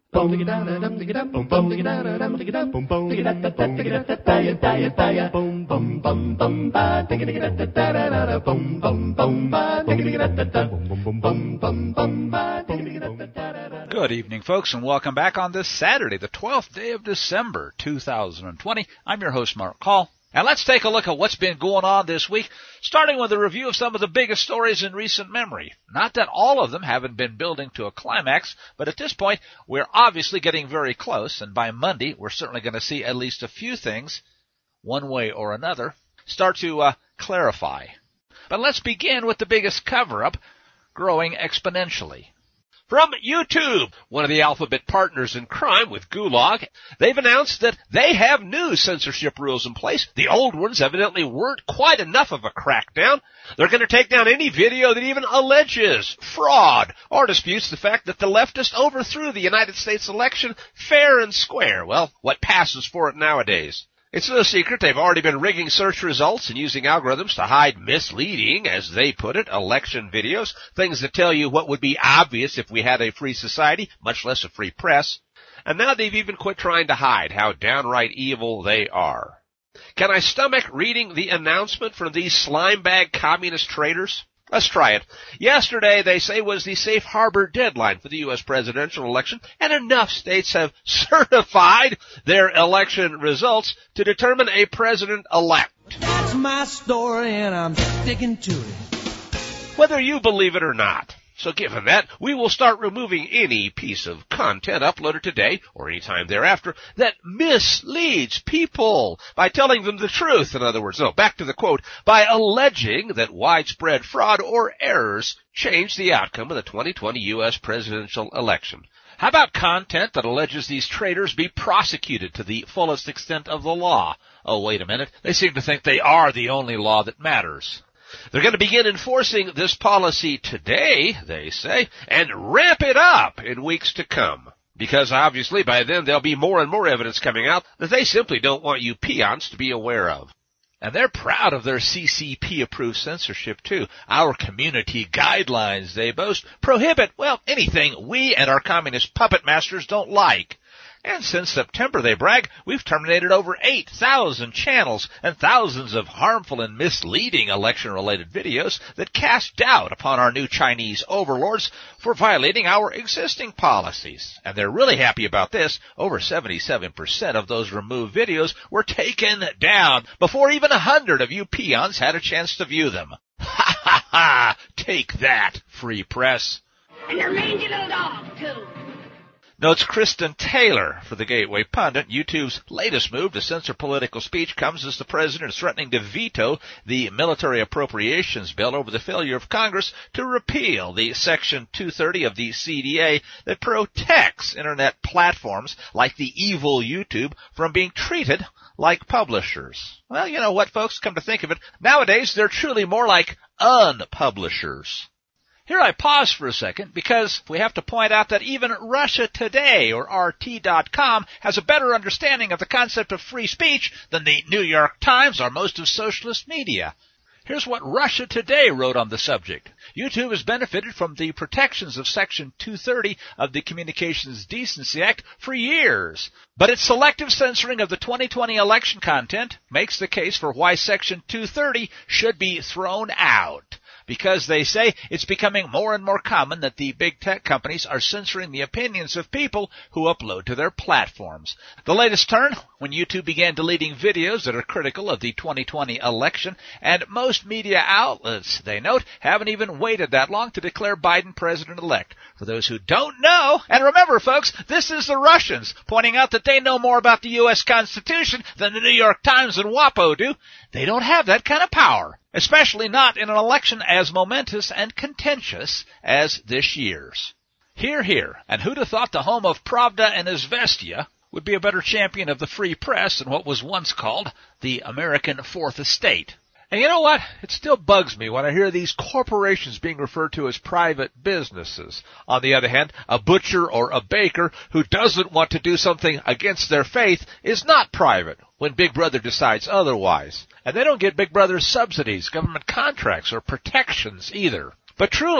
Good evening, folks, and welcome back on this Saturday, the 12th day of December, 2020. I'm your host, Mark Call. And let's take a look at what's been going on this week, starting with a review of some of the biggest stories in recent memory. Not that all of them haven't been building to a climax, but at this point, we're obviously getting very close, and by Monday, we're certainly going to see at least a few things, one way or another, start to clarify. But let's begin with the biggest cover-up, growing exponentially. From YouTube, one of the Alphabet partners in crime with Gulag, they've announced that they have new censorship rules in place. The old ones evidently weren't quite enough of a crackdown. They're going to take down any video that even alleges fraud or disputes the fact that the leftists overthrew the United States election fair and square. Well, what passes for it nowadays? It's no secret they've already been rigging search results and using algorithms to hide misleading, as they put it, election videos, things that tell you what would be obvious if we had a free society, much less a free press. And now they've even quit trying to hide how downright evil they are. Can I stomach reading the announcement from these slimebag communist traitors? Let's try it. Yesterday, they say, was the safe harbor deadline for the U.S. presidential election, and enough states have certified their election results to determine a president-elect. That's my story, and I'm sticking to it. Whether you believe it or not. So given that, we will start removing any piece of content uploaded today or any time thereafter that misleads people by telling them the truth. In other words, back to the quote, by alleging that widespread fraud or errors changed the outcome of the 2020 U.S. presidential election. How about content that alleges these traitors be prosecuted to the fullest extent of the law? Oh, wait a minute. They seem to think they are the only law that matters. They're going to begin enforcing this policy today, they say, and ramp it up in weeks to come. Because obviously by then there'll be more and more evidence coming out that they simply don't want you peons to be aware of. And they're proud of their CCP-approved censorship, too. Our community guidelines, they boast, prohibit, anything we and our communist puppet masters don't like. And since September, they brag, we've terminated over 8,000 channels and thousands of harmful and misleading election-related videos that cast doubt upon our new Chinese overlords for violating our existing policies. And they're really happy about this. Over 77% of those removed videos were taken down before even 100 of you peons had a chance to view them. Ha ha ha! Take that, free press. And your mangy little dog, too. Notes Kristen Taylor for the Gateway Pundit. YouTube's latest move to censor political speech comes as the president is threatening to veto the military appropriations bill over the failure of Congress to repeal the Section 230 of the CDA that protects Internet platforms like the evil YouTube from being treated like publishers. Well, you know what, folks? Come to think of it, nowadays they're truly more like unpublishers. Here I pause for a second because we have to point out that even Russia Today, or RT.com, has a better understanding of the concept of free speech than the New York Times or most of socialist media. Here's what Russia Today wrote on the subject. YouTube has benefited from the protections of Section 230 of the Communications Decency Act for years, but its selective censoring of the 2020 election content makes the case for why Section 230 should be thrown out. Because they say it's becoming more and more common that the big tech companies are censoring the opinions of people who upload to their platforms. The latest turn, when YouTube began deleting videos that are critical of the 2020 election, and most media outlets, they note, haven't even waited that long to declare Biden president-elect. For those who don't know, and remember, folks, this is the Russians pointing out that they know more about the U.S. Constitution than the New York Times and WAPO do. They don't have that kind of power. Especially not in an election as momentous and contentious as this year's. Hear, hear. And who'd have thought the home of Pravda and Izvestia would be a better champion of the free press than what was once called the American Fourth Estate? And you know what? It still bugs me when I hear these corporations being referred to as private businesses. On the other hand, a butcher or a baker who doesn't want to do something against their faith is not private when Big Brother decides otherwise. And they don't get Big Brother's subsidies, government contracts, or protections either. But truly,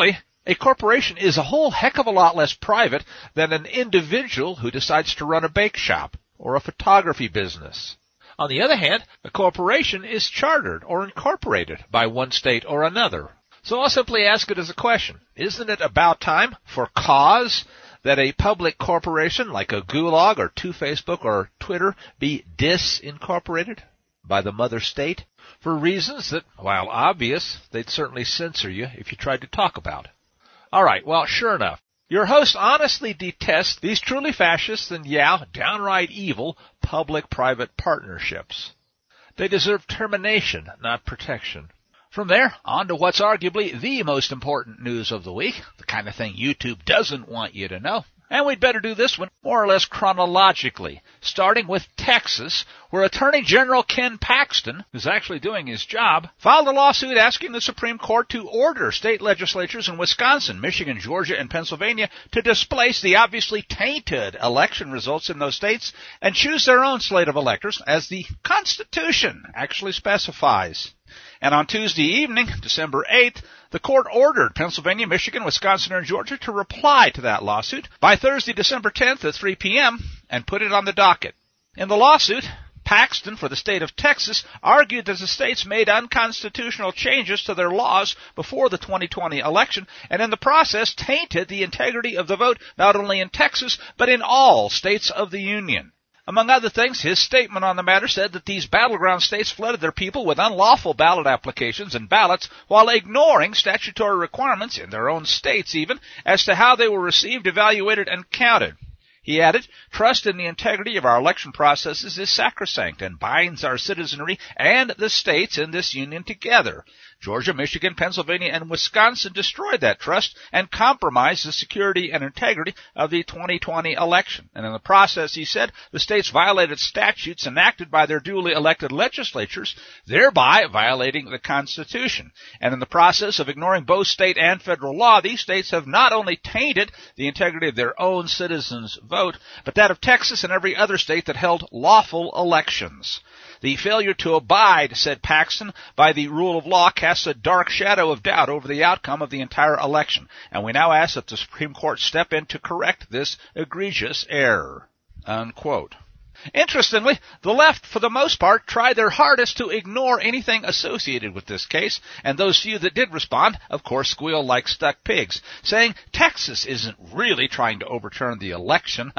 A corporation is a whole heck of a lot less private than an individual who decides to run a bake shop or a photography business. On the other hand, a corporation is chartered or incorporated by one state or another. So I'll simply ask it as a question. Isn't it about time, for cause, that a public corporation like a Gulag or Facebook or Twitter be disincorporated by the mother state for reasons that, while obvious, they'd certainly censor you if you tried to talk about? All right, well, sure enough, your host honestly detests these truly fascist and, downright evil public-private partnerships. They deserve termination, not protection. From there, on to what's arguably the most important news of the week, the kind of thing YouTube doesn't want you to know. And we'd better do this one more or less chronologically, starting with Texas, where Attorney General Ken Paxton, who's actually doing his job, filed a lawsuit asking the Supreme Court to order state legislatures in Wisconsin, Michigan, Georgia, and Pennsylvania to displace the obviously tainted election results in those states and choose their own slate of electors, as the Constitution actually specifies. And on Tuesday evening, December 8th, the court ordered Pennsylvania, Michigan, Wisconsin, and Georgia to reply to that lawsuit by Thursday, December 10th at 3 p.m. and put it on the docket. In the lawsuit, Paxton for the state of Texas argued that the states made unconstitutional changes to their laws before the 2020 election and in the process tainted the integrity of the vote not only in Texas but in all states of the Union. Among other things, his statement on the matter said that these battleground states flooded their people with unlawful ballot applications and ballots while ignoring statutory requirements in their own states even as to how they were received, evaluated, and counted. He added, "Trust in the integrity of our election processes is sacrosanct and binds our citizenry and the states in this union together. Georgia, Michigan, Pennsylvania, and Wisconsin destroyed that trust and compromised the security and integrity of the 2020 election. And in the process, he said, the states violated statutes enacted by their duly elected legislatures, thereby violating the Constitution. And in the process of ignoring both state and federal law, these states have not only tainted the integrity of their own citizens' vote, but that of Texas and every other state that held lawful elections. The failure to abide, said Paxton, by the rule of law casts a dark shadow of doubt over the outcome of the entire election, and we now ask that the Supreme Court step in to correct this egregious error." Unquote. Interestingly, the left, for the most part, tried their hardest to ignore anything associated with this case, and those few that did respond, of course, squealed like stuck pigs, saying Texas isn't really trying to overturn the election,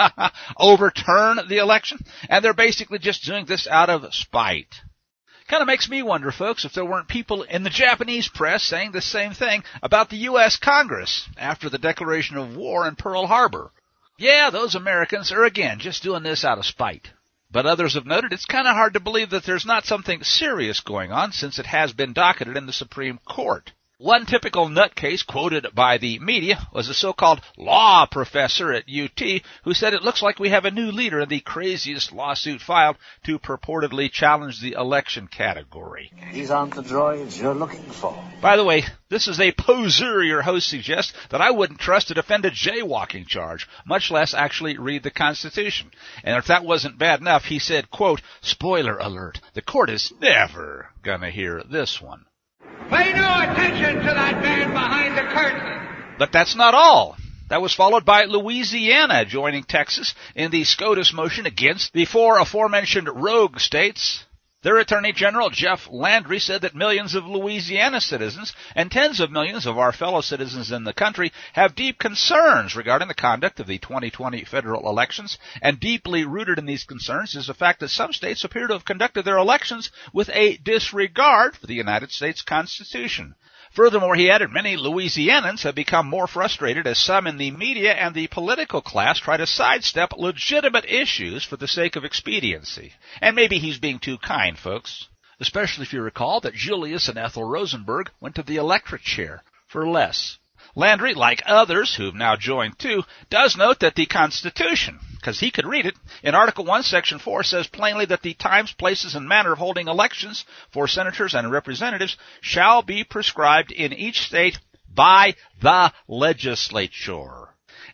and they're basically just doing this out of spite. Kind of makes me wonder, folks, if there weren't people in the Japanese press saying the same thing about the U.S. Congress after the declaration of war in Pearl Harbor. Yeah, those Americans are, again, just doing this out of spite. But others have noted it's kind of hard to believe that there's not something serious going on since it has been docketed in the Supreme Court. One typical nutcase quoted by the media was a so-called law professor at UT who said it looks like we have a new leader in the craziest lawsuit filed to purportedly challenge the election category. These aren't the droids you're looking for. By the way, this is a poser your host suggests that I wouldn't trust to defend a jaywalking charge, much less actually read the Constitution. And if that wasn't bad enough, he said, quote, "Spoiler alert, the court is never gonna hear this one." Pay no attention to that man behind the curtain. But that's not all. That was followed by Louisiana joining Texas in the SCOTUS motion against the four aforementioned rogue states. Their Attorney General, Jeff Landry, said that millions of Louisiana citizens and tens of millions of our fellow citizens in the country have deep concerns regarding the conduct of the 2020 federal elections, and deeply rooted in these concerns is the fact that some states appear to have conducted their elections with a disregard for the United States Constitution. Furthermore, he added, many Louisianans have become more frustrated as some in the media and the political class try to sidestep legitimate issues for the sake of expediency. And maybe he's being too kind, folks. Especially if you recall that Julius and Ethel Rosenberg went to the electorate chair for less. Landry, like others who've now joined too, does note that the Constitution, because he could read it, in Article 1, Section 4, says plainly that the times, places, and manner of holding elections for senators and representatives shall be prescribed in each state by the legislature.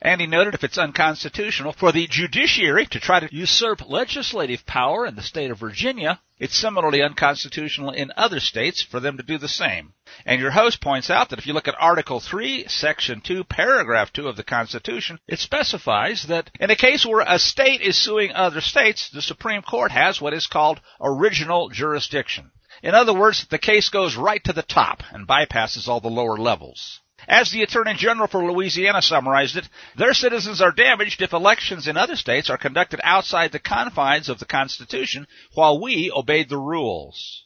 And he noted if it's unconstitutional for the judiciary to try to usurp legislative power in the state of Virginia, it's similarly unconstitutional in other states for them to do the same. And your host points out that if you look at Article 3, Section 2, Paragraph 2 of the Constitution, it specifies that in a case where a state is suing other states, the Supreme Court has what is called original jurisdiction. In other words, the case goes right to the top and bypasses all the lower levels. As the Attorney General for Louisiana summarized it, their citizens are damaged if elections in other states are conducted outside the confines of the Constitution while we obeyed the rules.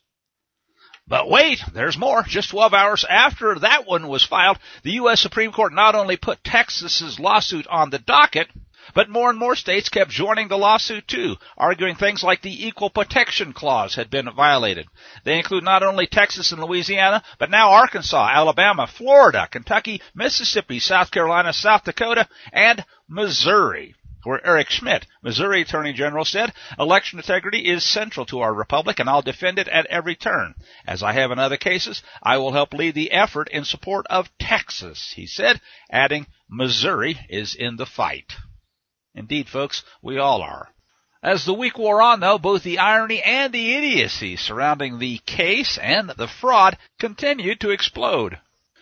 But wait, there's more. Just 12 hours after that one was filed, the U.S. Supreme Court not only put Texas's lawsuit on the docket, but more and more states kept joining the lawsuit too, arguing things like the Equal Protection Clause had been violated. They include not only Texas and Louisiana, but now Arkansas, Alabama, Florida, Kentucky, Mississippi, South Carolina, South Dakota, and Missouri, where Eric Schmidt, Missouri Attorney General, said, "Election integrity is central to our republic, and I'll defend it at every turn. As I have in other cases, I will help lead the effort in support of Texas," he said, adding, "Missouri is in the fight." Indeed, folks, we all are. As the week wore on, though, both the irony and the idiocy surrounding the case and the fraud continued to explode.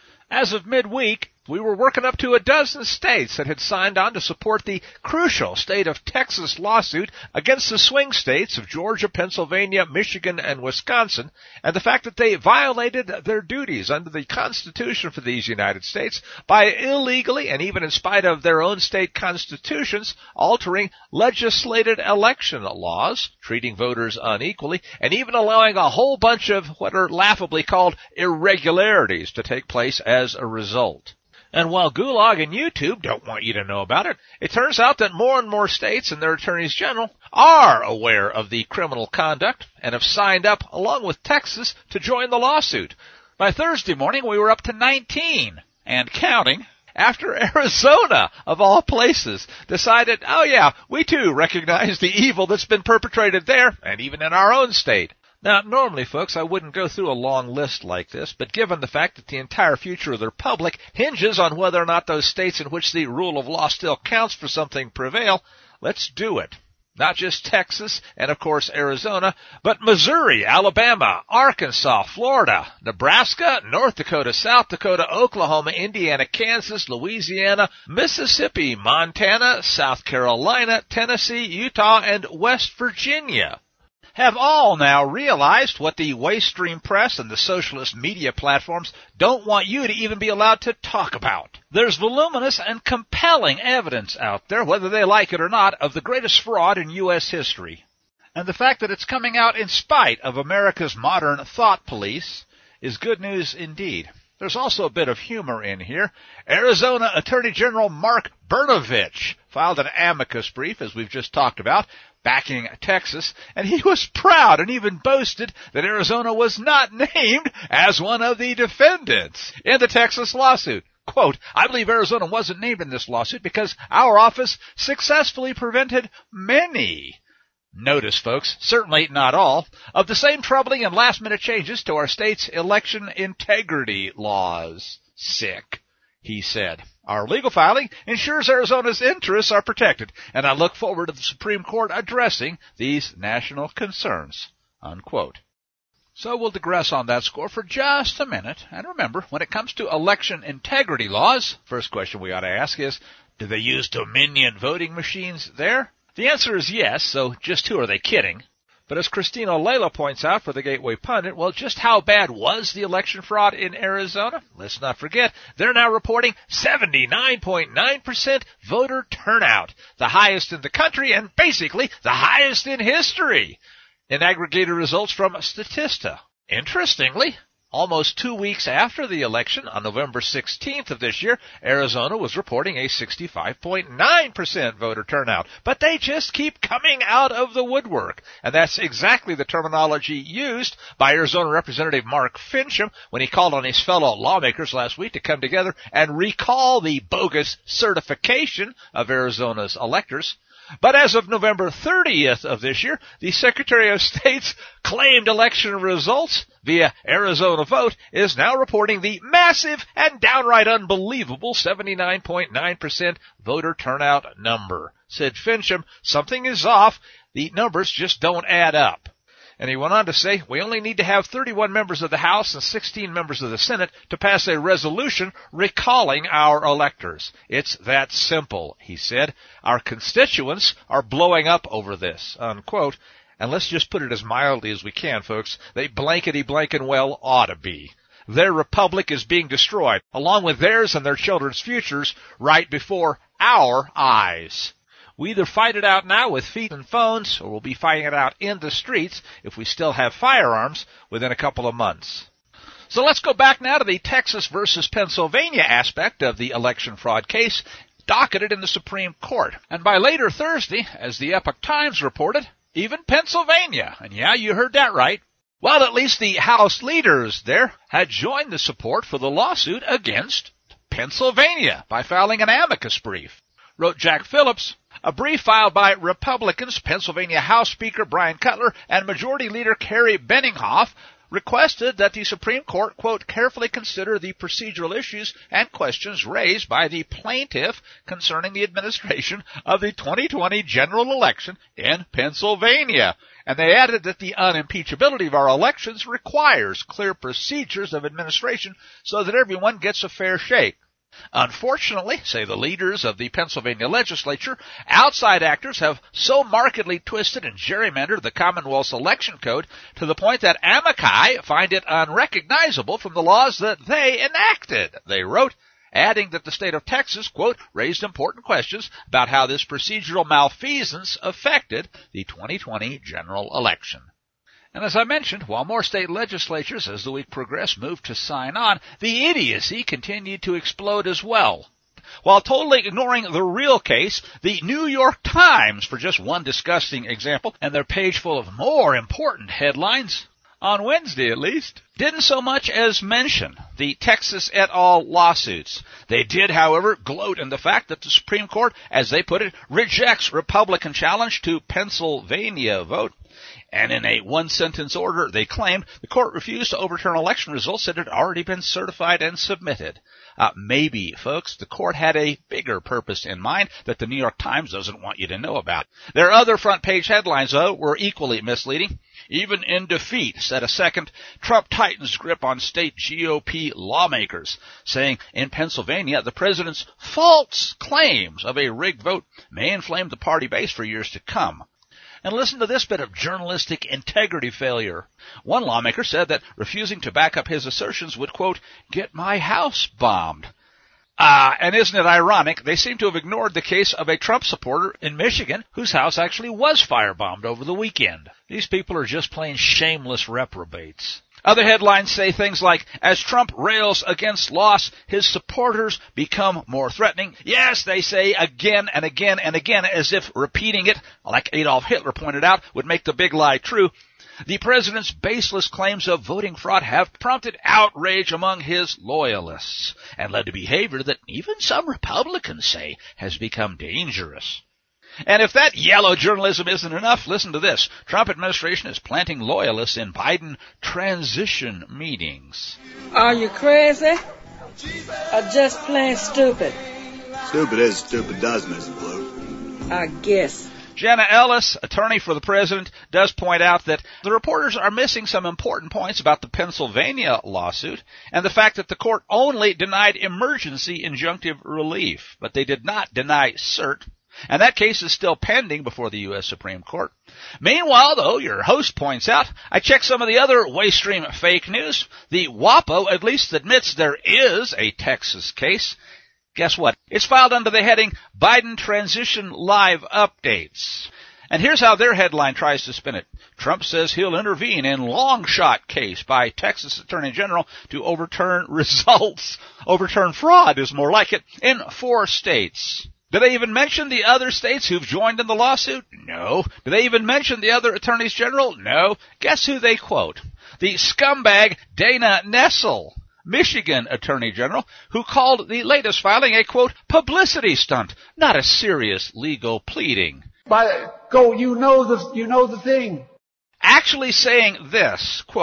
As of midweek, we were working up to a dozen states that had signed on to support the crucial state of Texas lawsuit against the swing states of Georgia, Pennsylvania, Michigan, and Wisconsin, and the fact that they violated their duties under the Constitution for these United States by illegally, and even in spite of their own state constitutions, altering legislated election laws, treating voters unequally, and even allowing a whole bunch of what are laughably called irregularities to take place as a result. And while Gulag and YouTube don't want you to know about it, it turns out that more and more states and their attorneys general are aware of the criminal conduct and have signed up, along with Texas, to join the lawsuit. By Thursday morning, we were up to 19, and counting, after Arizona, of all places, decided, oh yeah, we too recognize the evil that's been perpetrated there, and even in our own state. Now, normally, folks, I wouldn't go through a long list like this, but given the fact that the entire future of the republic hinges on whether or not those states in which the rule of law still counts for something prevail, let's do it. Not just Texas and, of course, Arizona, but Missouri, Alabama, Arkansas, Florida, Nebraska, North Dakota, South Dakota, Oklahoma, Indiana, Kansas, Louisiana, Mississippi, Montana, South Carolina, Tennessee, Utah, and West Virginia have all now realized what the Waystream press and the socialist media platforms don't want you to even be allowed to talk about. There's voluminous and compelling evidence out there, whether they like it or not, of the greatest fraud in U.S. history. And the fact that it's coming out in spite of America's modern thought police is good news indeed. There's also a bit of humor in here. Arizona Attorney General Mark Brnovich filed an amicus brief, as we've just talked about, backing Texas, and he was proud and even boasted that Arizona was not named as one of the defendants in the Texas lawsuit. Quote, "I believe Arizona wasn't named in this lawsuit because our office successfully prevented many," notice, folks, certainly not all, "of the same troubling and last-minute changes to our state's election integrity laws." Sick, he said. "Our legal filing ensures Arizona's interests are protected, and I look forward to the Supreme Court addressing these national concerns." Unquote. So we'll digress on that score for just a minute. And remember, when it comes to election integrity laws, first question we ought to ask is, do they use Dominion voting machines there? The answer is yes, so just who are they kidding? But as Christina Layla points out for the Gateway Pundit, well, just how bad was the election fraud in Arizona? Let's not forget, they're now reporting 79.9% voter turnout, the highest in the country and basically the highest in history, in aggregated results from Statista. Interestingly, almost 2 weeks after the election, on November 16th of this year, Arizona was reporting a 65.9% voter turnout. But they just keep coming out of the woodwork. And that's exactly the terminology used by Arizona Representative Mark Finchem when he called on his fellow lawmakers last week to come together and recall the bogus certification of Arizona's electors. But as of November 30th of this year, the Secretary of State's claimed election results via Arizona Vote, is now reporting the massive and downright unbelievable 79.9% voter turnout number. Said Fincham, something is off. The numbers just don't add up. And he went on to say, we only need to have 31 members of the House and 16 members of the Senate to pass a resolution recalling our electors. It's that simple, he said. Our constituents are blowing up over this, unquote. And let's just put it as mildly as we can, folks. They blankety-blankin' well ought to be. Their republic is being destroyed, along with theirs and their children's futures, right before our eyes. We either fight it out now with feet and phones, or we'll be fighting it out in the streets if we still have firearms within a couple of months. So let's go back now to the Texas versus Pennsylvania aspect of the election fraud case, docketed in the Supreme Court. And by later Thursday, as the Epoch Times reported, even Pennsylvania, and yeah, you heard that right, well, at least the House leaders there had joined the support for the lawsuit against Pennsylvania by filing an amicus brief. Wrote Jack Phillips, a brief filed by Republicans, Pennsylvania House Speaker Brian Cutler and Majority Leader Kerry Benninghoff requested that the Supreme Court, quote, carefully consider the procedural issues and questions raised by the plaintiff concerning the administration of the 2020 general election in Pennsylvania. And they added that the unimpeachability of our elections requires clear procedures of administration so that everyone gets a fair shake. Unfortunately, say the leaders of the Pennsylvania legislature, outside actors have so markedly twisted and gerrymandered the Commonwealth's election code to the point that amici find it unrecognizable from the laws that they enacted, they wrote, adding that the state of Texas, quote, raised important questions about how this procedural malfeasance affected the 2020 general election. And as I mentioned, while more state legislatures as the week progressed moved to sign on, the idiocy continued to explode as well. While totally ignoring the real case, the New York Times, for just one disgusting example, and their page full of more important headlines, on Wednesday at least, didn't so much as mention the Texas et al. Lawsuits. They did, however, gloat in the fact that the Supreme Court, as they put it, rejects Republican challenge to Pennsylvania vote. And in a one-sentence order, they claimed the court refused to overturn election results that had already been certified and submitted. Maybe, folks, the court had a bigger purpose in mind that the New York Times doesn't want you to know about. Their other front-page headlines, though, were equally misleading. Even in defeat, said a second, Trump tightens grip on state GOP lawmakers, saying in Pennsylvania the president's false claims of a rigged vote may inflame the party base for years to come. And listen to this bit of journalistic integrity failure. One lawmaker said that refusing to back up his assertions would, quote, get my house bombed. And isn't it ironic, they seem to have ignored the case of a Trump supporter in Michigan whose house actually was firebombed over the weekend. These people are just plain shameless reprobates. Other headlines say things like, as Trump rails against loss, his supporters become more threatening. Yes, they say again and again and again, as if repeating it, like Adolf Hitler pointed out, would make the big lie true. The president's baseless claims of voting fraud have prompted outrage among his loyalists and led to behavior that even some Republicans say has become dangerous. And if that yellow journalism isn't enough, listen to this. Trump administration is planting loyalists in Biden transition meetings. Are you crazy? Or just plain stupid? Stupid as stupid does, Mrs. Blue. I guess. Jenna Ellis, attorney for the president, does point out that the reporters are missing some important points about the Pennsylvania lawsuit and the fact that the court only denied emergency injunctive relief, but they did not deny cert. And that case is still pending before the U.S. Supreme Court. Meanwhile, though, your host points out, I checked some of the other Waystream fake news. The WAPO at least admits there is a Texas case. Guess what? It's filed under the heading Biden Transition Live Updates. And here's how their headline tries to spin it. Trump says he'll intervene in long shot case by Texas Attorney General to overturn results. Overturn fraud is more like it, in 4 states. Do they even mention the other states who've joined in the lawsuit? No. Do they even mention the other attorneys general? No. Guess who they quote? The scumbag Dana Nessel, Michigan Attorney General, who called the latest filing a, quote, publicity stunt, not a serious legal pleading. Go, you know the thing. Actually saying this, quote,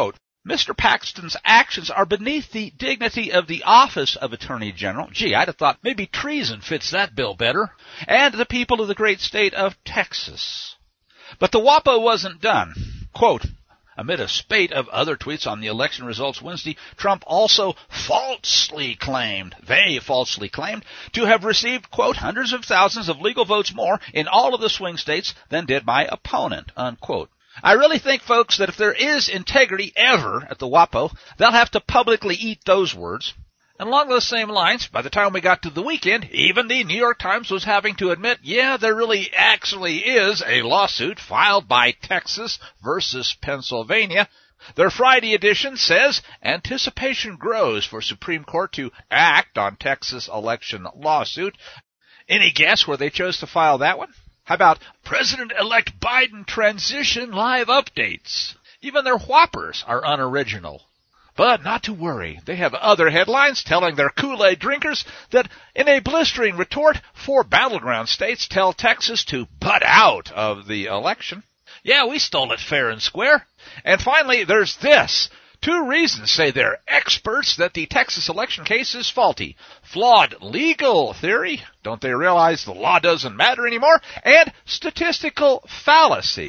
Mr. Paxton's actions are beneath the dignity of the office of Attorney General. Gee, I'd have thought maybe treason fits that bill better. And the people of the great state of Texas. But the WAPO wasn't done. Quote, amid a spate of other tweets on the election results Wednesday, Trump also falsely claimed to have received, quote, hundreds of thousands of legal votes more in all of the swing states than did my opponent, unquote. I really think, folks, that if there is integrity ever at the WAPO, they'll have to publicly eat those words. And along those same lines, by the time we got to the weekend, even the New York Times was having to admit, yeah, there really actually is a lawsuit filed by Texas versus Pennsylvania. Their Friday edition says, anticipation grows for Supreme Court to act on Texas election lawsuit. Any guess where they chose to file that one? How about President-elect Biden transition live updates? Even their whoppers are unoriginal. But not to worry, they have other headlines telling their Kool-Aid drinkers that in a blistering retort, 4 battleground states tell Texas to butt out of the election. Yeah, we stole it fair and square. And finally, there's this. 2 reasons, say they're experts, that the Texas election case is faulty. Flawed legal theory. Don't they realize the law doesn't matter anymore? And statistical fallacy.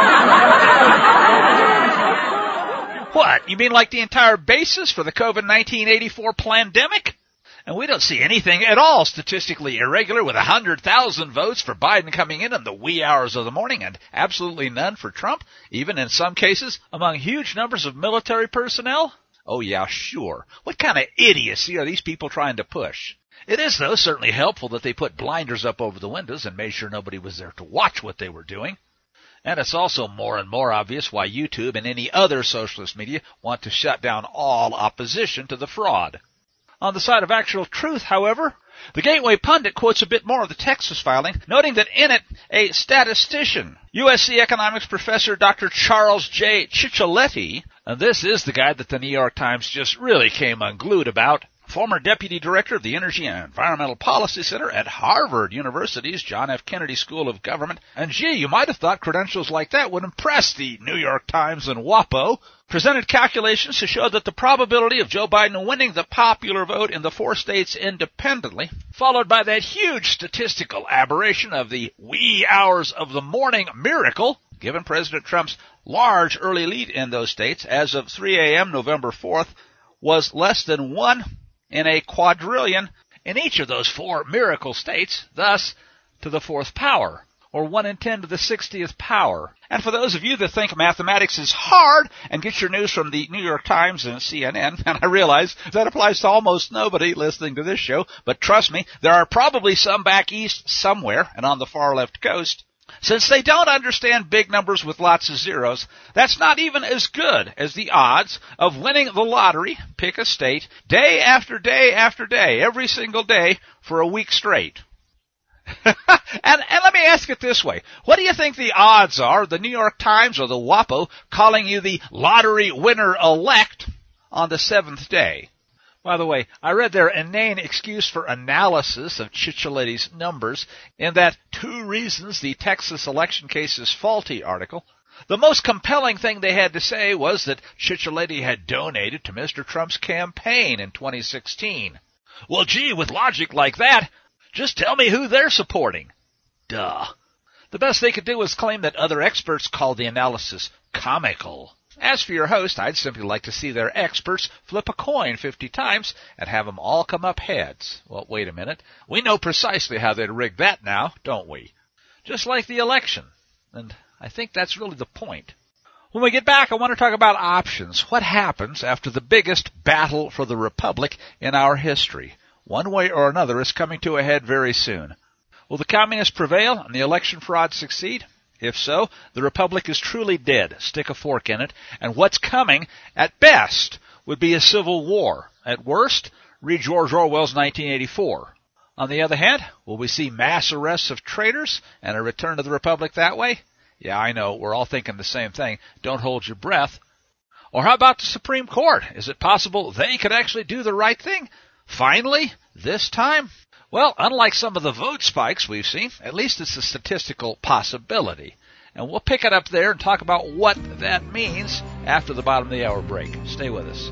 What? You mean like the entire basis for the COVID-19 84 plandemic? And we don't see anything at all statistically irregular with 100,000 votes for Biden coming in the wee hours of the morning and absolutely none for Trump, even in some cases among huge numbers of military personnel? Oh yeah, sure. What kind of idiocy are these people trying to push? It is, though, certainly helpful that they put blinders up over the windows and made sure nobody was there to watch what they were doing. And it's also more and more obvious why YouTube and any other socialist media want to shut down all opposition to the fraud. On the side of actual truth, however, the Gateway Pundit quotes a bit more of the Texas filing, noting that in it, a statistician, USC economics professor Dr. Charles J. Ciccioleti, and this is the guy that the New York Times just really came unglued about, former deputy director of the Energy and Environmental Policy Center at Harvard University's John F. Kennedy School of Government. And gee, you might have thought credentials like that would impress the New York Times and WAPO. Presented calculations to show that the probability of Joe Biden winning the popular vote in the 4 states independently, followed by that huge statistical aberration of the wee hours of the morning miracle, given President Trump's large early lead in those states as of 3 a.m. November 4th, was less than 1 in a quadrillion in each of those 4 miracle states, thus to the 4th power, or 1 in 10 to the 60th power. And for those of you that think mathematics is hard and get your news from the New York Times and CNN, and I realize that applies to almost nobody listening to this show, but trust me, there are probably some back east somewhere and on the far left coast. Since they don't understand big numbers with lots of zeros, that's not even as good as the odds of winning the lottery, pick a state, day after day after day, every single day for a week straight. and let me ask it this way. What do you think the odds are, the New York Times or the WAPO, calling you the lottery winner-elect on the 7th day? By the way, I read their inane excuse for analysis of Ciccioleti's numbers in that 2 reasons the Texas election case is faulty article. The most compelling thing they had to say was that Ciccioleti had donated to Mr. Trump's campaign in 2016. Well, gee, with logic like that, just tell me who they're supporting. Duh. The best they could do was claim that other experts called the analysis comical. As for your host, I'd simply like to see their experts flip a coin 50 times and have them all come up heads. Well, wait a minute. We know precisely how they'd rig that now, don't we? Just like the election. And I think that's really the point. When we get back, I want to talk about options. What happens after the biggest battle for the Republic in our history? One way or another is coming to a head very soon. Will the communists prevail and the election fraud succeed? If so, the Republic is truly dead. Stick a fork in it. And what's coming, at best, would be a civil war. At worst, read George Orwell's 1984. On the other hand, will we see mass arrests of traitors and a return to the Republic that way? Yeah, I know, we're all thinking the same thing. Don't hold your breath. Or how about the Supreme Court? Is it possible they could actually do the right thing? Finally, this time? Well, unlike some of the vote spikes we've seen, at least it's a statistical possibility. And we'll pick it up there and talk about what that means after the bottom of the hour break. Stay with us.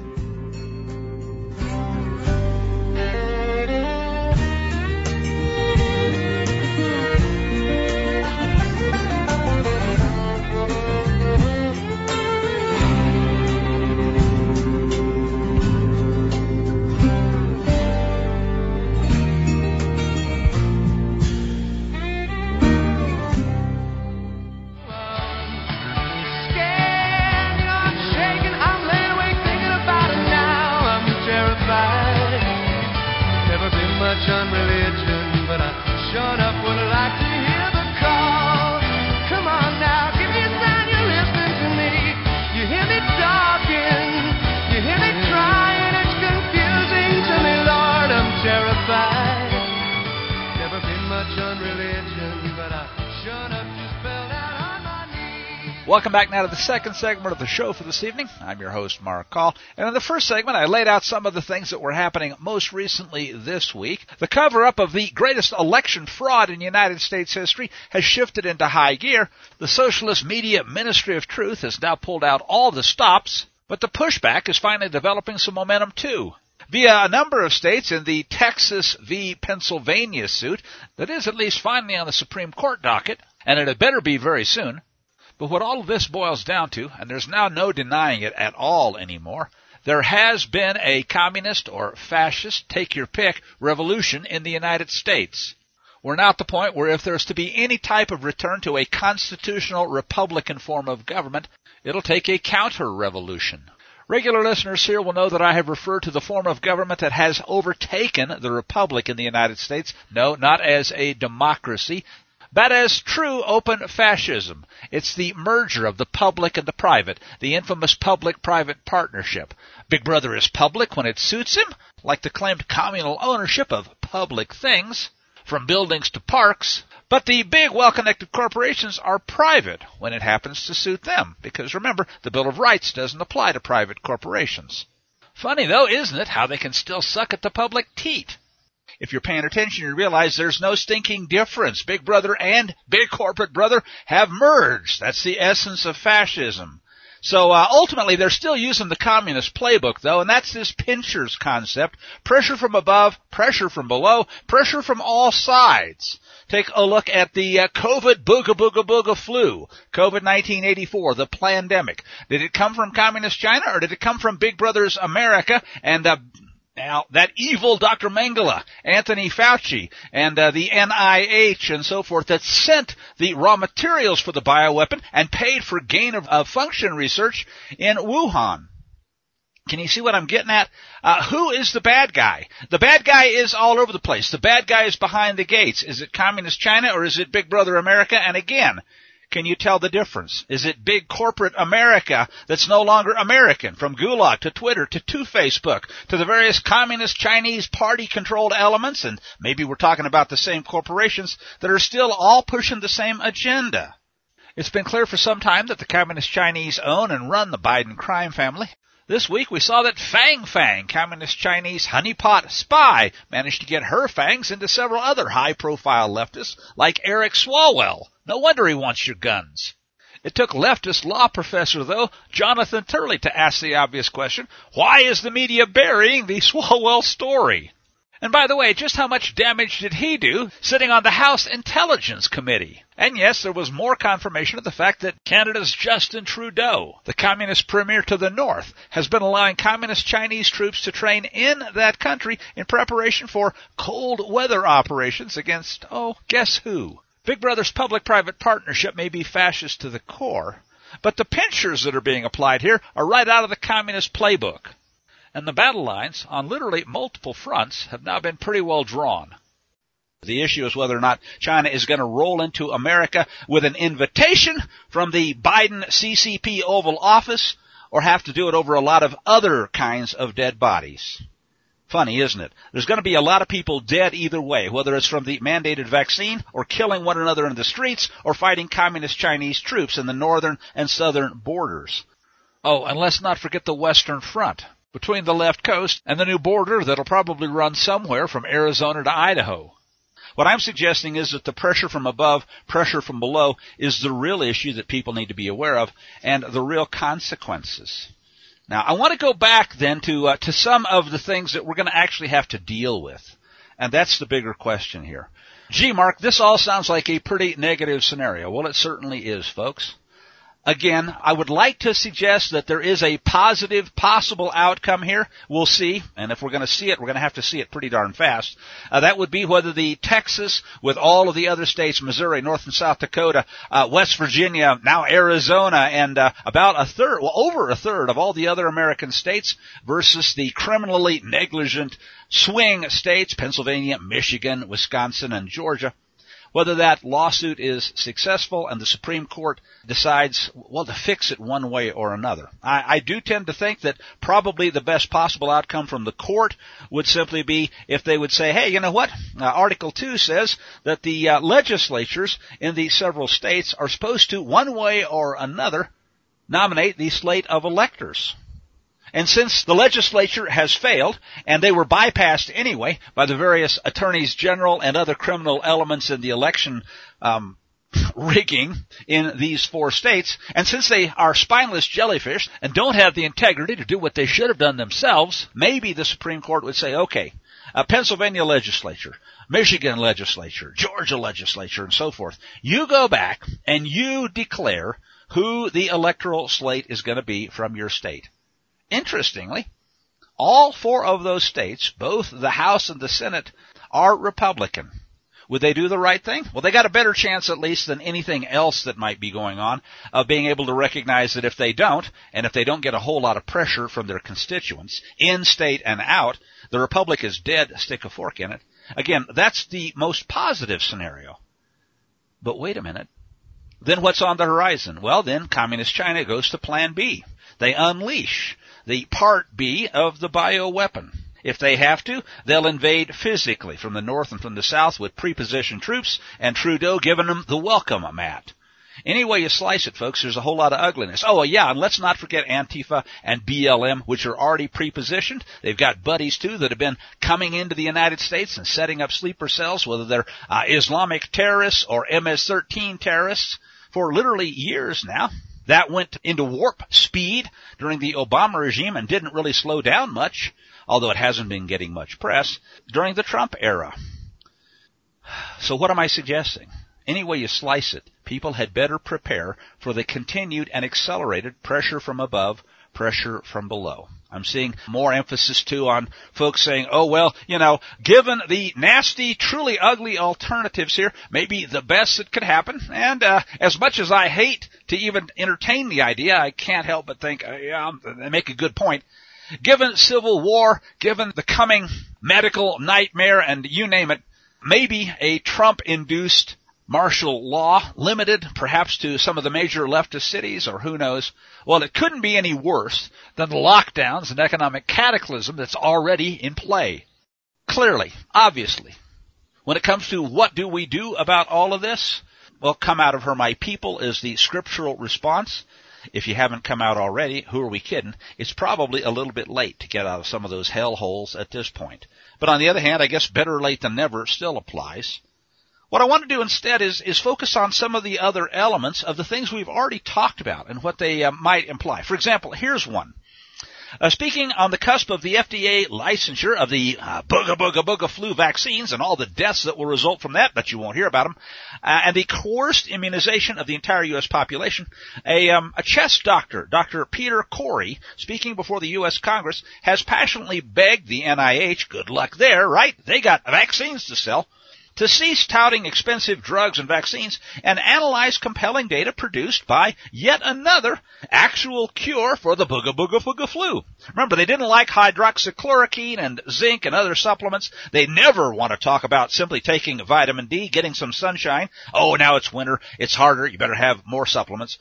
On religion, but I sure enough would like to hear the call. Come on now, give me a sign you're listening to me. You hear me talking, you hear me trying. It's confusing to me, Lord, I'm terrified. Never been much on religion, but I sure enough just fell down on my knees. Welcome back now to the second segment of the show for this evening. I'm your host, Mark Call. And in the first segment, I laid out some of the things that were happening most recently this week. The cover-up of the greatest election fraud in United States history has shifted into high gear. The socialist media Ministry of Truth has now pulled out all the stops, but the pushback is finally developing some momentum too. Via a number of states in the Texas v. Pennsylvania suit that is at least finally on the Supreme Court docket, and it had better be very soon. But what all of this boils down to, and there's now no denying it at all anymore, there has been a communist or fascist, take your pick, revolution in the United States. We're now at the point where if there's to be any type of return to a constitutional republican form of government, it'll take a counter-revolution. Regular listeners here will know that I have referred to the form of government that has overtaken the republic in the United States, no, not as a democracy, but as true open fascism. It's the merger of the public and the private, the infamous public-private partnership. Big Brother is public when it suits him, like the claimed communal ownership of public things, from buildings to parks. But the big, well-connected corporations are private when it happens to suit them, because remember, the Bill of Rights doesn't apply to private corporations. Funny, though, isn't it, how they can still suck at the public teat? If you're paying attention, you realize there's no stinking difference. Big Brother and Big Corporate Brother have merged. That's the essence of fascism. So ultimately, they're still using the communist playbook, though, and that's this pinchers concept. Pressure from above, pressure from below, pressure from all sides. Take a look at the COVID booga flu, COVID-19 84, the pandemic. Did it come from communist China, or did it come from Big Brother's America and now, that evil Dr. Mengele, Anthony Fauci, and the NIH and so forth that sent the raw materials for the bioweapon and paid for gain of function research in Wuhan? Can you see what I'm getting at? Who is the bad guy? The bad guy is all over the place. The bad guy is behind the gates. Is it Communist China or is it Big Brother America? And again, can you tell the difference? Is it big corporate America that's no longer American, from Gulag to Twitter to Facebook to the various communist Chinese party-controlled elements, and maybe we're talking about the same corporations that are still all pushing the same agenda? It's been clear for some time that the communist Chinese own and run the Biden crime family. This week we saw that Fang Fang, communist Chinese honeypot spy, managed to get her fangs into several other high-profile leftists like Eric Swalwell. No wonder he wants your guns. It took leftist law professor, though, Jonathan Turley, to ask the obvious question, why is the media burying the Swalwell story? And by the way, just how much damage did he do sitting on the House Intelligence Committee? And yes, there was more confirmation of the fact that Canada's Justin Trudeau, the communist premier to the north, has been allowing communist Chinese troops to train in that country in preparation for cold weather operations against, guess who? Big Brother's public-private partnership may be fascist to the core, but the pinchers that are being applied here are right out of the communist playbook. And the battle lines on literally multiple fronts have now been pretty well drawn. The issue is whether or not China is going to roll into America with an invitation from the Biden CCP Oval Office or have to do it over a lot of other kinds of dead bodies. Funny, isn't it? There's going to be a lot of people dead either way, whether it's from the mandated vaccine or killing one another in the streets or fighting communist Chinese troops in the northern and southern borders. Oh, and let's not forget the Western Front, between the left coast and the new border that'll probably run somewhere from Arizona to Idaho. What I'm suggesting is that the pressure from above, pressure from below is the real issue that people need to be aware of and the real consequences. Now, I want to go back then to some of the things that we're going to actually have to deal with. And that's the bigger question here. Gee, Mark, this all sounds like a pretty negative scenario. Well, it certainly is, folks. Again, I would like to suggest that there is a positive possible outcome here. We'll see. And if we're going to see it, we're going to have to see it pretty darn fast. That would be whether the Texas, with all of the other states, Missouri, North and South Dakota, West Virginia, now Arizona, and about a third, well, over a third of all the other American states versus the criminally negligent swing states, Pennsylvania, Michigan, Wisconsin, and Georgia. Whether that lawsuit is successful and the Supreme Court decides, well, to fix it one way or another. I do tend to think that probably the best possible outcome from the court would simply be if they would say, hey, you know what? Article 2 says that the legislatures in the several states are supposed to, one way or another, nominate the slate of electors. And since the legislature has failed, and they were bypassed anyway by the various attorneys general and other criminal elements in the election rigging in these 4 states, and since they are spineless jellyfish and don't have the integrity to do what they should have done themselves, maybe the Supreme Court would say, okay, Pennsylvania legislature, Michigan legislature, Georgia legislature, and so forth, you go back and you declare who the electoral slate is going to be from your state. Interestingly, all 4 of those states, both the House and the Senate, are Republican. Would they do the right thing? Well, they got a better chance, at least, than anything else that might be going on, of being able to recognize that if they don't, and if they don't get a whole lot of pressure from their constituents, in state and out, the Republic is dead, stick a fork in it. Again, that's the most positive scenario. But wait a minute. Then what's on the horizon? Well, then Communist China goes to Plan B. They unleash the Part B of the bioweapon. If they have to, they'll invade physically from the north and from the south with prepositioned troops, and Trudeau giving them the welcome mat. Any way you slice it, folks, there's a whole lot of ugliness. Oh, yeah, and let's not forget Antifa and BLM, which are already prepositioned. They've got buddies, too, that have been coming into the United States and setting up sleeper cells, whether they're Islamic terrorists or MS-13 terrorists, for literally years now. That went into warp speed during the Obama regime and didn't really slow down much, although it hasn't been getting much press, during the Trump era. So what am I suggesting? Any way you slice it, people had better prepare for the continued and accelerated pressure from above, pressure from below. I'm seeing more emphasis, too, on folks saying, oh, well, you know, given the nasty, truly ugly alternatives here, maybe the best that could happen. And as much as I hate to even entertain the idea, I can't help but think, yeah, they make a good point. Given civil war, given the coming medical nightmare, and you name it, maybe a Trump-induced martial law, limited perhaps to some of the major leftist cities, or who knows. Well, it couldn't be any worse than the lockdowns and economic cataclysm that's already in play. Clearly, obviously, when it comes to what do we do about all of this, well, come out of her, my people, is the scriptural response. If you haven't come out already, who are we kidding? It's probably a little bit late to get out of some of those hellholes at this point. But on the other hand, I guess better late than never still applies. What I want to do instead is focus on some of the other elements of the things we've already talked about and what they might imply. For example, here's one. Speaking on the cusp of the FDA licensure of the booga flu vaccines and all the deaths that will result from that, but you won't hear about them, and the coerced immunization of the entire U.S. population, a chest doctor, Dr. Peter Corey, speaking before the U.S. Congress, has passionately begged the NIH, good luck there, right? They got vaccines to sell, to cease touting expensive drugs and vaccines and analyze compelling data produced by yet another actual cure for the booga flu. Remember, they didn't like hydroxychloroquine and zinc and other supplements. They never want to talk about simply taking vitamin D, getting some sunshine. Oh, now it's winter, it's harder, you better have more supplements.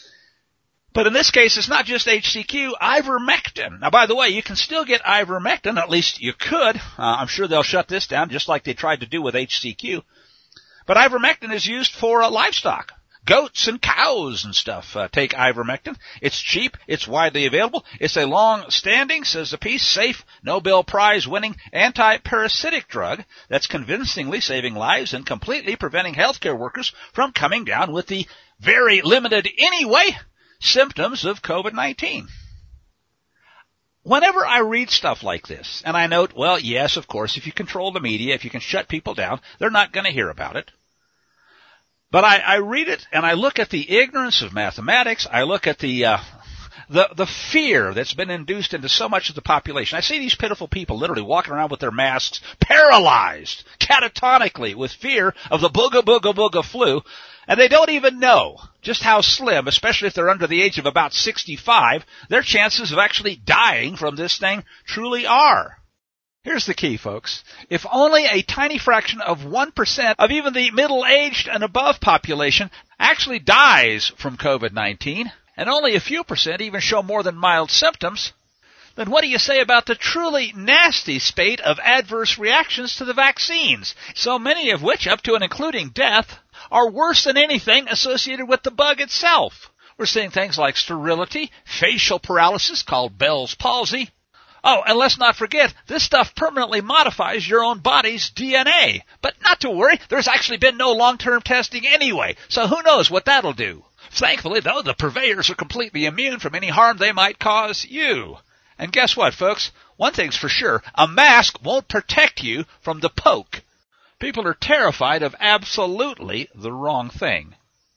But in this case, it's not just HCQ, ivermectin. Now, by the way, you can still get ivermectin, at least you could. I'm sure they'll shut this down just like they tried to do with HCQ. But ivermectin is used for livestock. goats and cows and stuff take ivermectin. It's cheap. It's widely available. It's a long-standing, says the piece, safe, Nobel Prize-winning anti-parasitic drug that's convincingly saving lives and completely preventing healthcare workers from coming down with the very limited anyway symptoms of COVID-19. Whenever I read stuff like this, and I note, well, yes, of course, if you control the media, if you can shut people down, they're not going to hear about it. But I read it, and I look at the ignorance of mathematics. I look at the fear that's been induced into so much of the population. I see these pitiful people literally walking around with their masks, paralyzed, catatonically, with fear of the booga flu, and they don't even know just how slim, especially if they're under the age of about 65, their chances of actually dying from this thing truly are. Here's the key, folks. If only a tiny fraction of 1% of even the middle-aged and above population actually dies from COVID-19, and only a few percent even show more than mild symptoms, then what do you say about the truly nasty spate of adverse reactions to the vaccines, so many of which, up to and including death, are worse than anything associated with the bug itself? We're seeing things like sterility, facial paralysis called Bell's palsy. Oh, and let's not forget, this stuff permanently modifies your own body's DNA. But not to worry, there's actually been no long-term testing anyway, so who knows what that'll do. Thankfully, though, the purveyors are completely immune from any harm they might cause you. And guess what, folks? One thing's for sure, a mask won't protect you from the poke. People are terrified of absolutely the wrong thing.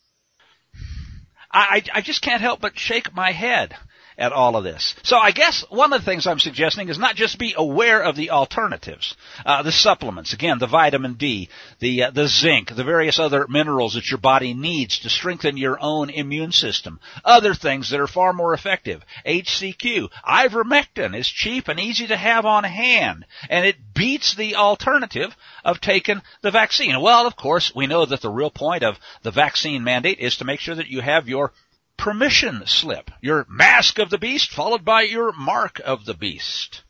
I just can't help but shake my head at all of this. So I guess one of the things I'm suggesting is not just be aware of the alternatives, the supplements, again, the vitamin D, the zinc, the various other minerals that your body needs to strengthen your own immune system, other things that are far more effective, HCQ, ivermectin is cheap and easy to have on hand, and it beats the alternative of taking the vaccine. Well, of course, we know that the real point of the vaccine mandate is to make sure that you have your permission slip, your mask of the beast followed by your mark of the beast.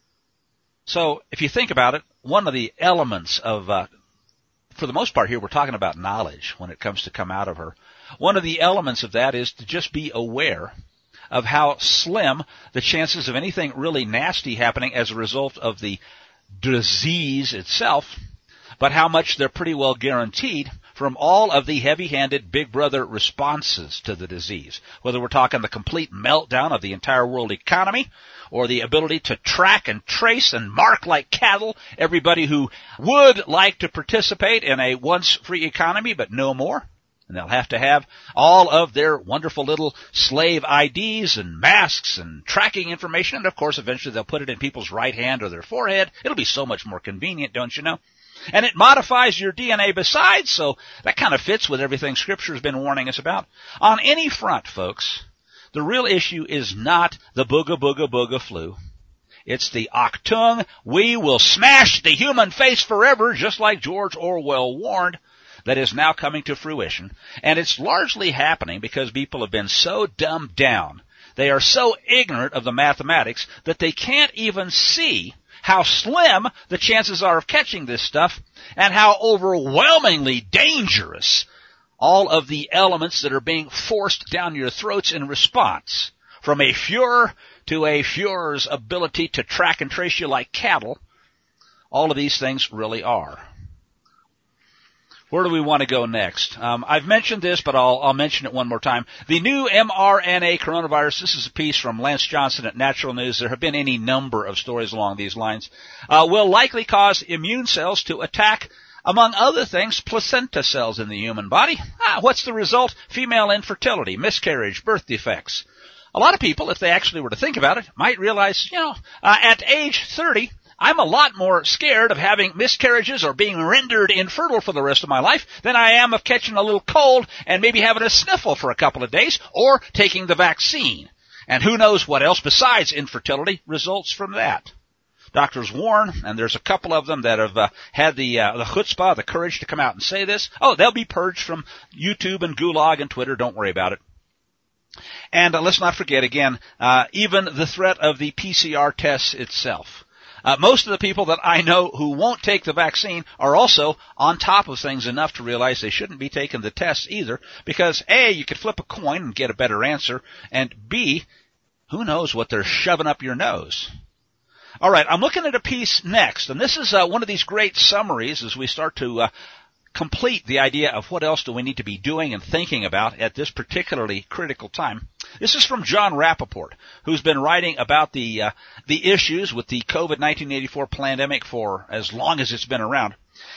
So if you think about it, one of the elements of, for the most part here, we're talking about knowledge when it comes to come out of her. One of the elements of that is to just be aware of how slim the chances of anything really nasty happening as a result of the disease itself, but how much they're pretty well guaranteed from all of the heavy-handed Big Brother responses to the disease, whether we're talking the complete meltdown of the entire world economy or the ability to track and trace and mark like cattle everybody who would like to participate in a once-free economy but no more. And they'll have to have all of their wonderful little slave IDs and masks and tracking information. And, of course, eventually they'll put it in people's right hand or their forehead. It'll be so much more convenient, don't you know? And it modifies your DNA besides, so that kind of fits with everything Scripture has been warning us about. On any front, folks, the real issue is not the booga flu. It's the Achtung, we will smash the human face forever, just like George Orwell warned, that is now coming to fruition. And it's largely happening because people have been so dumbed down. They are so ignorant of the mathematics that they can't even see how slim the chances are of catching this stuff, and how overwhelmingly dangerous all of the elements that are being forced down your throats in response, from a Fuhrer to a Fuhrer's ability to track and trace you like cattle, all of these things really are. Where do we want to go next? I've mentioned this, but I'll mention it one more time. The new mRNA coronavirus, this is a piece from Lance Johnson at Natural News. There have been any number of stories along these lines. Will likely cause immune cells to attack, among other things, placenta cells in the human body. What's the result? Female infertility, miscarriage, birth defects. A lot of people, if they actually were to think about it, might realize, at age 30, I'm a lot more scared of having miscarriages or being rendered infertile for the rest of my life than I am of catching a little cold and maybe having a sniffle for a couple of days or taking the vaccine. And who knows what else besides infertility results from that. Doctors warn, and there's a couple of them that have had the chutzpah, the courage to come out and say this. Oh, they'll be purged from YouTube and Gulag and Twitter. Don't worry about it. And let's not forget, again, even the threat of the PCR tests itself. Most of the people that I know who won't take the vaccine are also on top of things enough to realize they shouldn't be taking the tests either, because A, you could flip a coin and get a better answer, and B, who knows what they're shoving up your nose. All right, I'm looking at a piece next, and this is one of these great summaries as we start to complete the idea of what else do we need to be doing and thinking about at this particularly critical time. This is from John Rappaport, who's been writing about the issues with the COVID-1984 pandemic for as long as it's been around.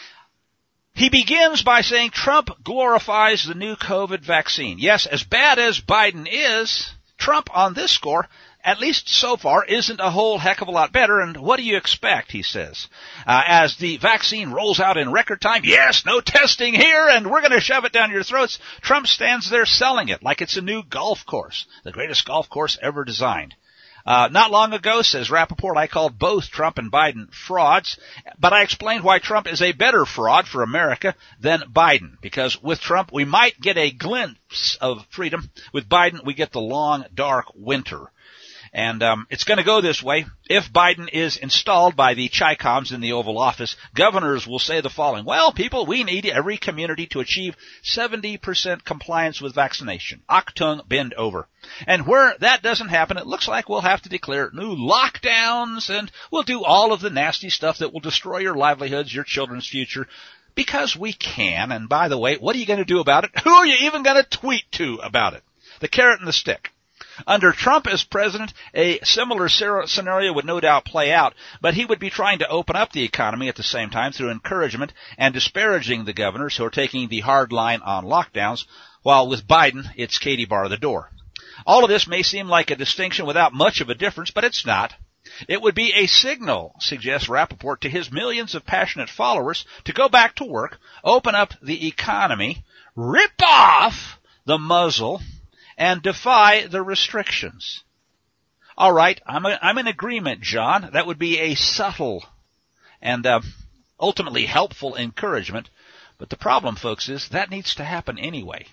He begins by saying Trump glorifies the new COVID vaccine. Yes, as bad as Biden is, Trump on this score, at least so far, isn't a whole heck of a lot better, and what do you expect, he says. As the vaccine rolls out in record time, yes, no testing here, and we're going to shove it down your throats, Trump stands there selling it like it's a new golf course, the greatest golf course ever designed. Not long ago, says Rappaport, I called both Trump and Biden frauds, but I explained why Trump is a better fraud for America than Biden, because with Trump we might get a glimpse of freedom. With Biden we get the long, dark winter. And it's going to go this way. If Biden is installed by the Chi-Coms in the Oval Office, governors will say the following: well, people, we need every community to achieve 70% compliance with vaccination. Achtung, bend over. And where that doesn't happen, it looks like we'll have to declare new lockdowns, and we'll do all of the nasty stuff that will destroy your livelihoods, your children's future, because we can. And by the way, what are you going to do about it? Who are you even going to tweet to about it? The carrot and the stick. Under Trump as president, a similar scenario would no doubt play out, but he would be trying to open up the economy at the same time through encouragement and disparaging the governors who are taking the hard line on lockdowns, while with Biden, it's Katie bar the door. All of this may seem like a distinction without much of a difference, but it's not. It would be a signal, suggests Rappaport, to his millions of passionate followers to go back to work, open up the economy, rip off the muzzle, and defy the restrictions. All right, I'm in agreement, John. That would be a subtle and ultimately helpful encouragement. But the problem, folks, is that needs to happen anyway.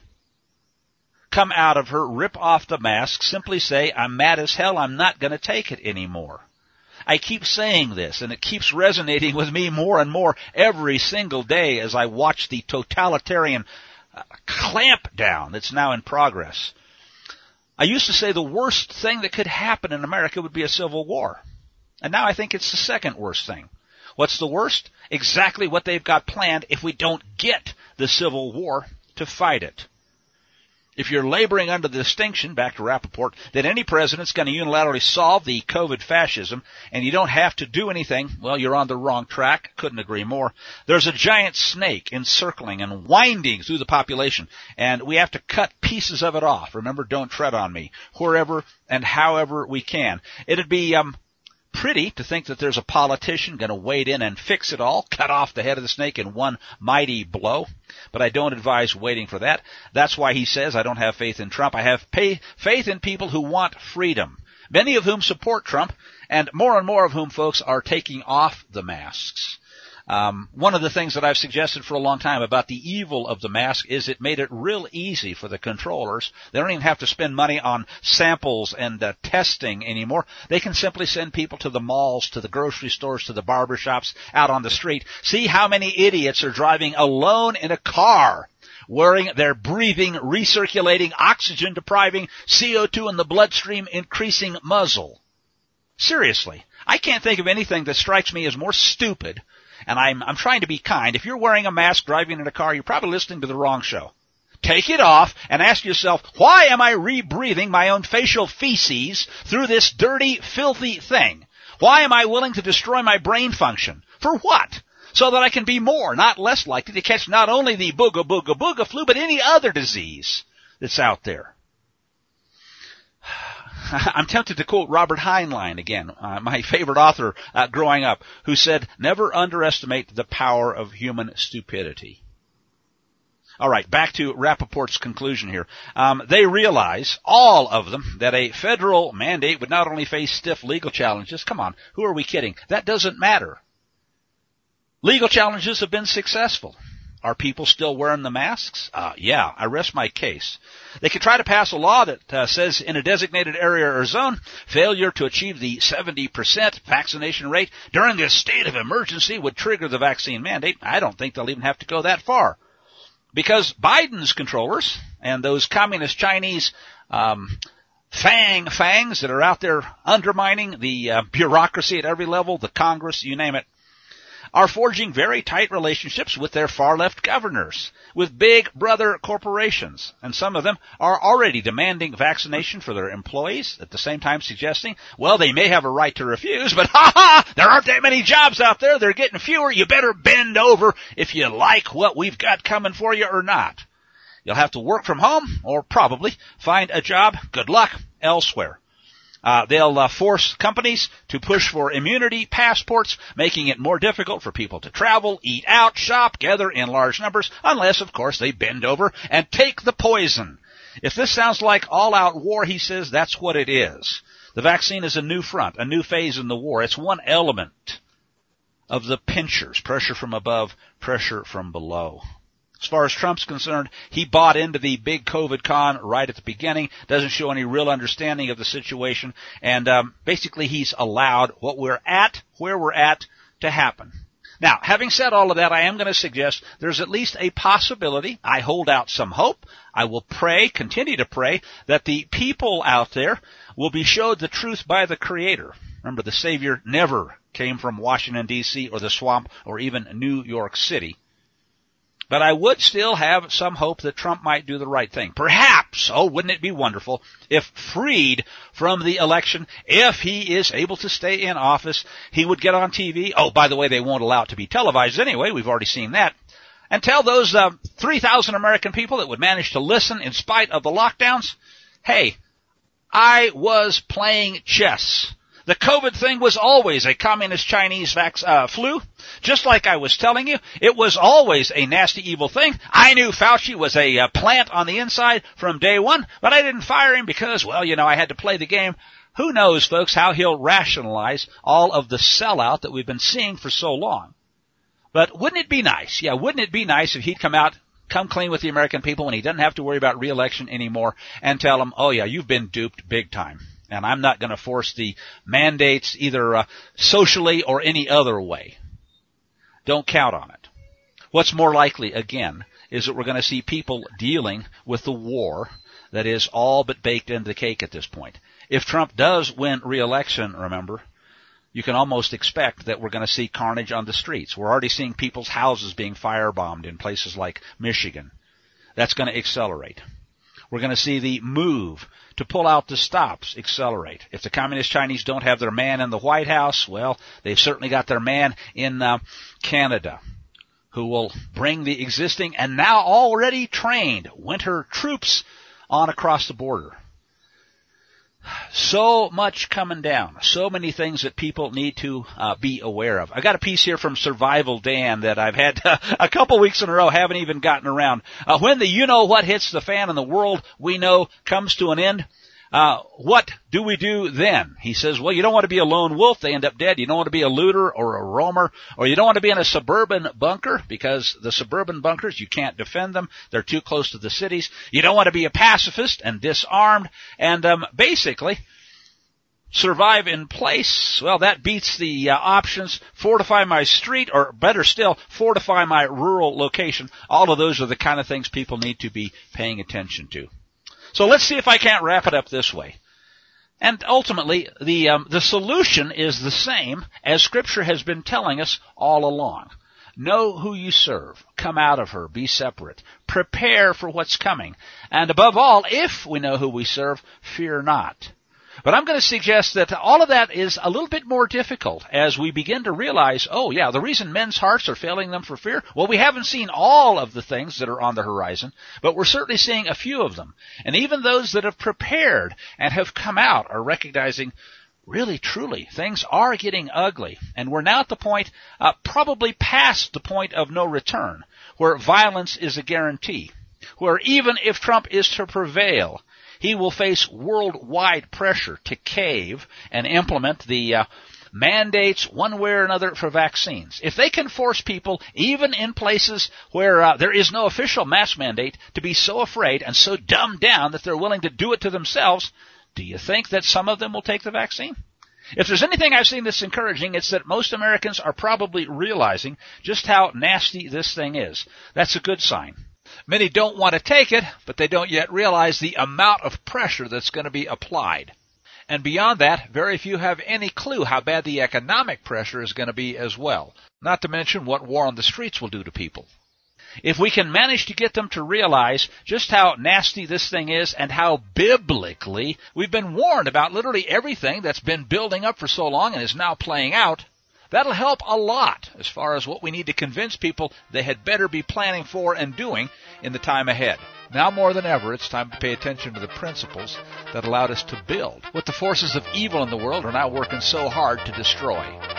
Come out of her, rip off the mask, simply say, I'm mad as hell, I'm not going to take it anymore. I keep saying this, and it keeps resonating with me more and more every single day as I watch the totalitarian clamp down that's now in progress. I used to say the worst thing that could happen in America would be a civil war. And now I think it's the second worst thing. What's the worst? Exactly what they've got planned if we don't get the civil war to fight it. If you're laboring under the distinction, back to Rappaport, that any president's going to unilaterally solve the COVID fascism and you don't have to do anything, well, you're on the wrong track. Couldn't agree more. There's a giant snake encircling and winding through the population, and we have to cut pieces of it off. Remember, don't tread on me, wherever and however we can. It'd be pretty to think that there's a politician going to wade in and fix it all, cut off the head of the snake in one mighty blow. But I don't advise waiting for that. That's why he says, I don't have faith in Trump. I have faith in people who want freedom, many of whom support Trump, and more of whom, folks, are taking off the masks. One of the things that I've suggested for a long time about the evil of the mask is it made it real easy for the controllers. They don't even have to spend money on samples and testing anymore. They can simply send people to the malls, to the grocery stores, to the barber shops, out on the street. See how many idiots are driving alone in a car, wearing their breathing, recirculating, oxygen-depriving, CO2 in the bloodstream increasing muzzle. Seriously, I can't think of anything that strikes me as more stupid. And I'm trying to be kind. If you're wearing a mask driving in a car, you're probably listening to the wrong show. Take it off and ask yourself, why am I rebreathing my own facial feces through this dirty, filthy thing? Why am I willing to destroy my brain function? For what? So that I can be more, not less likely to catch not only the booga flu, but any other disease that's out there. I'm tempted to quote Robert Heinlein again, my favorite author growing up, who said, never underestimate the power of human stupidity. All right, back to Rappaport's conclusion here. They realize, all of them, that a federal mandate would not only face stiff legal challenges. Come on, who are we kidding? That doesn't matter. Legal challenges have been successful. Are people still wearing the masks? Yeah, I rest my case. They could try to pass a law that says in a designated area or zone, failure to achieve the 70% vaccination rate during a state of emergency would trigger the vaccine mandate. I don't think they'll even have to go that far. Because Biden's controllers and those communist Chinese fangs that are out there undermining the bureaucracy at every level, the Congress, you name it, are forging very tight relationships with their far-left governors, with big brother corporations, and some of them are already demanding vaccination for their employees, at the same time suggesting, well, they may have a right to refuse, but there aren't that many jobs out there, they're getting fewer, you better bend over if you like what we've got coming for you or not. You'll have to work from home, or probably find a job, good luck, elsewhere. They'll force companies to push for immunity passports, making it more difficult for people to travel, eat out, shop, gather in large numbers, unless, of course, they bend over and take the poison. If this sounds like all-out war, he says, that's what it is. The vaccine is a new front, a new phase in the war. It's one element of the pinchers, pressure from above, pressure from below. As far as Trump's concerned, he bought into the big COVID con right at the beginning, doesn't show any real understanding of the situation, and basically he's allowed what we're at, where we're at, to happen. Now, having said all of that, I am going to suggest there's at least a possibility. I hold out some hope. I will pray, continue to pray, that the people out there will be showed the truth by the Creator. Remember, the Savior never came from Washington, D.C., or the swamp, or even New York City. But I would still have some hope that Trump might do the right thing. Perhaps, wouldn't it be wonderful, if freed from the election, if he is able to stay in office, he would get on TV. Oh, by the way, they won't allow it to be televised anyway. We've already seen that. And tell those 3,000 American people that would manage to listen in spite of the lockdowns, hey, I was playing chess. The COVID thing was always a communist Chinese flu. Just like I was telling you, it was always a nasty, evil thing. I knew Fauci was a plant on the inside from day one, but I didn't fire him because, well, I had to play the game. Who knows, folks, how he'll rationalize all of the sellout that we've been seeing for so long. But wouldn't it be nice? Yeah, wouldn't it be nice if he'd come clean with the American people when he doesn't have to worry about re-election anymore and tell them, oh yeah, you've been duped big time. And I'm not going to force the mandates either socially or any other way. Don't count on it. What's more likely, again, is that we're going to see people dealing with the war that is all but baked into the cake at this point. If Trump does win re-election, remember, you can almost expect that we're going to see carnage on the streets. We're already seeing people's houses being firebombed in places like Michigan. That's going to accelerate. We're going to see the move to pull out the stops accelerate. If the Communist Chinese don't have their man in the White House, well, they've certainly got their man in Canada, who will bring the existing and now already trained winter troops on across the border. So much coming down. So many things that people need to be aware of. I got a piece here from Survival Dan that I've had a couple weeks in a row, haven't even gotten around. When the you-know-what hits the fan and the world we know comes to an end, what do we do then? He says, well, you don't want to be a lone wolf. They end up dead. You don't want to be a looter or a roamer, or you don't want to be in a suburban bunker because the suburban bunkers, you can't defend them. They're too close to the cities. You don't want to be a pacifist and disarmed and basically survive in place. Well, that beats the options. Fortify my street, or better still, fortify my rural location. All of those are the kind of things people need to be paying attention to. So let's see if I can't wrap it up this way. And ultimately, the solution is the same as Scripture has been telling us all along. Know who you serve. Come out of her. Be separate. Prepare for what's coming. And above all, if we know who we serve, fear not. But I'm going to suggest that all of that is a little bit more difficult as we begin to realize, oh yeah, the reason men's hearts are failing them for fear, well, we haven't seen all of the things that are on the horizon, but we're certainly seeing a few of them. And even those that have prepared and have come out are recognizing, really, truly, things are getting ugly. And we're now at the point, probably past the point of no return, where violence is a guarantee, where even if Trump is to prevail, he will face worldwide pressure to cave and implement the mandates one way or another for vaccines, if they can force people, even in places where there is no official mask mandate, to be so afraid and so dumbed down that they're willing to do it to themselves, do you think that some of them will take the vaccine? If there's anything I've seen that's encouraging, it's that most Americans are probably realizing just how nasty this thing is. That's a good sign. Many don't want to take it, but they don't yet realize the amount of pressure that's going to be applied. And beyond that, very few have any clue how bad the economic pressure is going to be as well, not to mention what war on the streets will do to people. If we can manage to get them to realize just how nasty this thing is and how biblically we've been warned about literally everything that's been building up for so long and is now playing out, that'll help a lot as far as what we need to convince people they had better be planning for and doing in the time ahead. Now more than ever, it's time to pay attention to the principles that allowed us to build what the forces of evil in the world are now working so hard to destroy.